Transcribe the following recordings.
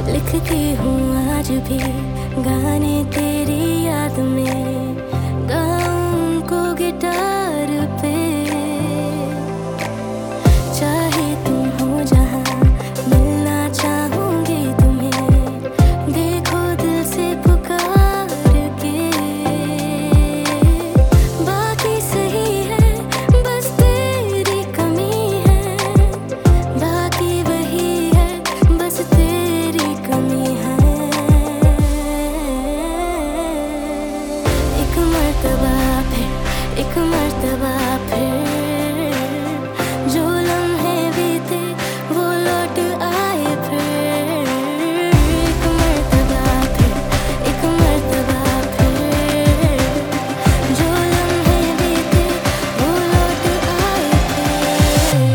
लिखती हूँ आज भी गाने तेरी याद में, गाऊं को गिटार पे। चाहे तुम हो जहाँ, मिलना चाहूंगी तुम्हें, देखो दिल से पुकार के। बाकी सही है, बस तेरी कमी है, बाकी वही है, बस तेरी कमी है। एक मर्तबा फिर, एक मर्तबा फिर, जो लम्हे बीते वो लौट आए फिर। एक मर्तबा फिर, एक मर्तबा फिर, जो लम्हे बीते वो लौट आए फिर।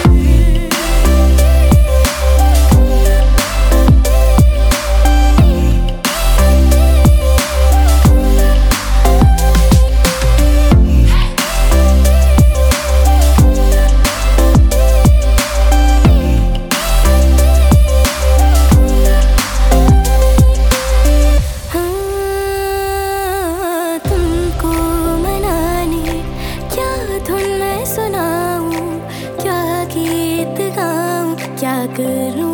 तुमको मनाने क्या धुन मैं सुनाऊं, क्या गीत गाऊं, क्या करूं।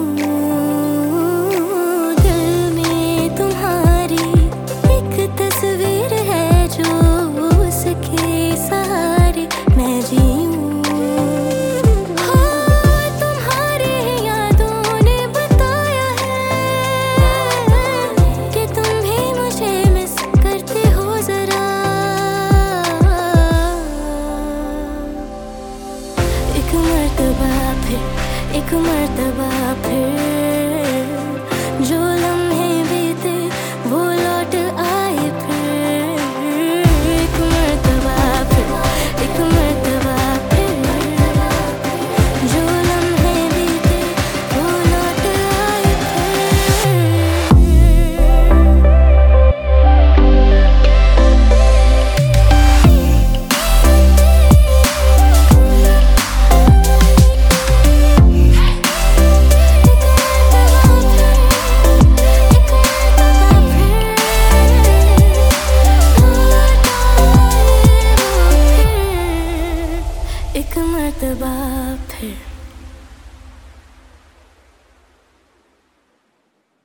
दिल में तुम्हारी एक तस्वीर है जो उसके सहारे मैं जीऊं। हो तुम्हारी यादों ने बताया है कि तुम भी मुझे मिस करते हो जरा। एक मर्तबा फिर, एक मर्तबा फिर, जो